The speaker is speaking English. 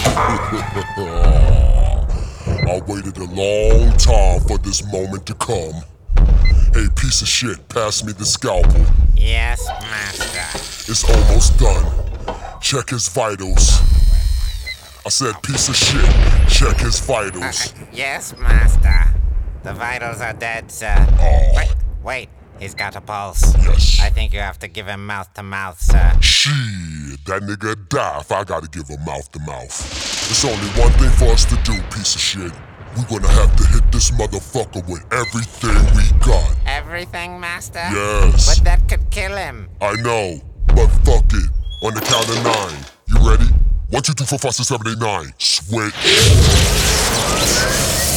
I waited a long time for this moment to come. Hey, piece of shit, pass me the scalpel. Yes, master. It's almost done. Check his vitals. I said, piece of shit, check his vitals. Yes, master. The vitals are dead, sir. Oh. Wait, he's got a pulse. Yes. I think you have to give him mouth to mouth, sir. Shit, that nigga die if I gotta give him mouth to mouth. It's only one thing for us to do, piece of shit. We're gonna have to hit this motherfucker with everything we got. Everything, master? Yes. But that could kill him. I know, but fuck it. On the count of 9. You ready? 1, 2, 3, 4, 5, 6, 7, 8, 9. Switch.